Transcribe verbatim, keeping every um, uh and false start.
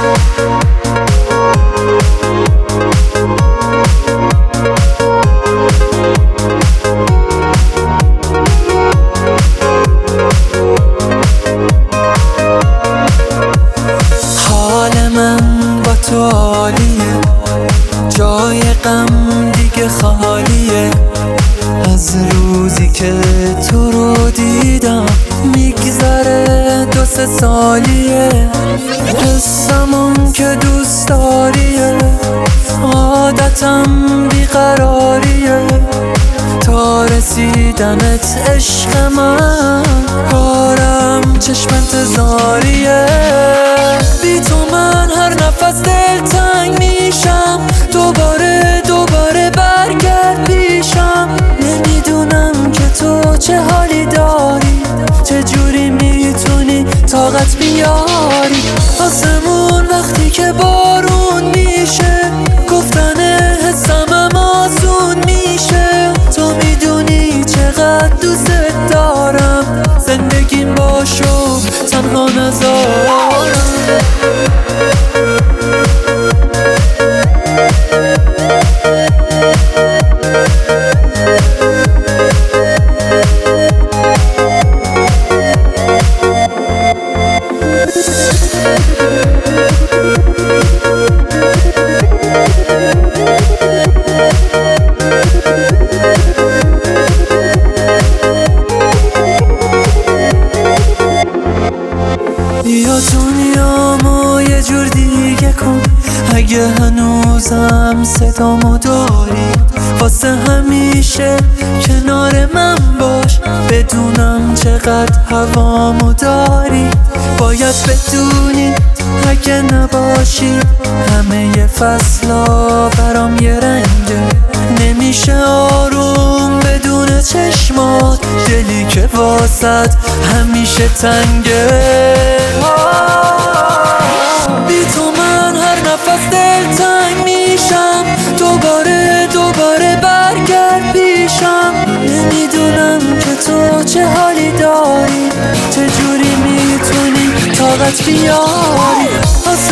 تو عالیه، جای غم دیگه خالیه. از روزی که تو رو دیدم میگذره دو سه سالیه. حسمون که دوست داریه، عادتم بیقراریه. تا رسیدنت عشق من، کارم چشم انتظاریه. بی تو من هر نفس دلتنگ میشم، دوباره دوباره برگرد پیشم. نمیدونم که تو چه حالی داری، چه جوری میتونی طاقت بیاری. آسمون وقتی که بارون میشه، گفتن حسمم آسون میشه. تو میدونی چقدر دوست دارم، زندگیم باشو تنها نذارم. یا دنیامو یه جور دیگه کن، اگه هنوزم صدامو داری. واسه همیشه کنار من باش، بدونم چقدر هوامو داری. باید بدونی اگه نباشی، همه فصلا برام یه رنگه. نمیشه آروم بدون چشمات، دلی که واسد همیشه تنگه. بی تو من هر نفس دلتنگ میشم، دوباره دوباره برگرد پیشم. نمیدونم که تو چه حالی داری، چه جوری میتونی طاقت بیاری.